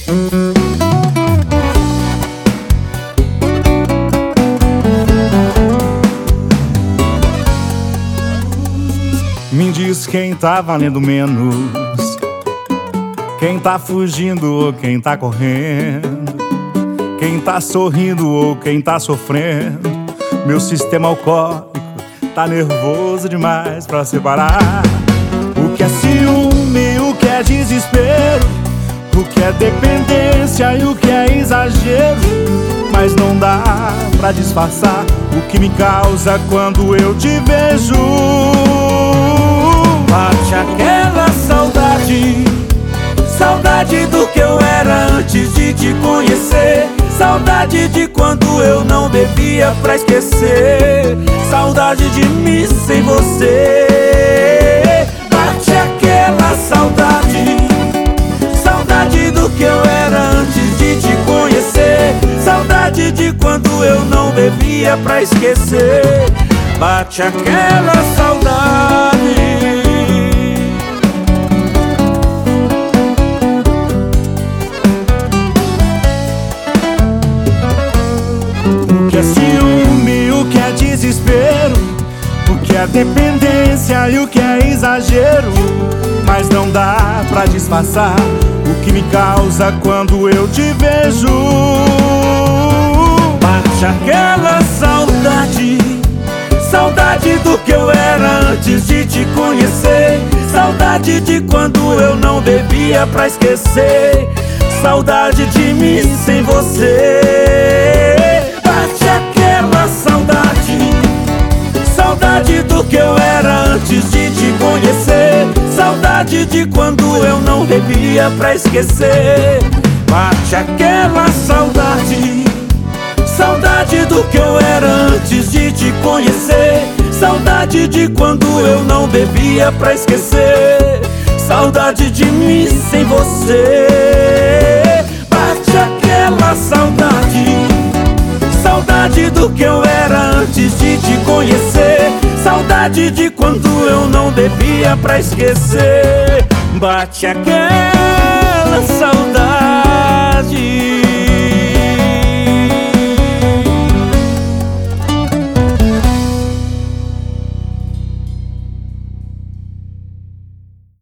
Me diz quem tá valendo menos, quem tá fugindo ou quem tá correndo, quem tá sorrindo ou quem tá sofrendo. Meu sistema alcoólico tá nervoso demais pra separar o que é ciúme, o que é desespero, o que é dependência e o que é exagero. Mas não dá pra disfarçar o que me causa quando eu te vejo. Bate aquela saudade, saudade do que eu era antes de te conhecer, saudade de quando eu não bebia pra esquecer, saudade de mim sem você. Bate aquela saudade, saudade do que eu era antes de te conhecer, saudade de quando eu não bebia pra esquecer. Bate aquela saudade. O que é ciúme, o que é desespero, o que é dependência e o que é exagero. Mas não dá pra disfarçar o que me causa quando eu te vejo. Bate aquela saudade, saudade do que eu era antes de te conhecer, saudade de quando eu não bebia pra esquecer, saudade de mim sem você. Bate aquela saudade, saudade do que eu era antes de te conhecer, saudade de quando eu não bebia pra esquecer. Bate aquela saudade, saudade do que eu era antes de te conhecer, saudade de quando eu não bebia pra esquecer, saudade de mim sem você. Bate aquela saudade, saudade do que eu era antes de te conhecer, saudade de quando eu não bebia pra esquecer. Bate aquela saudade.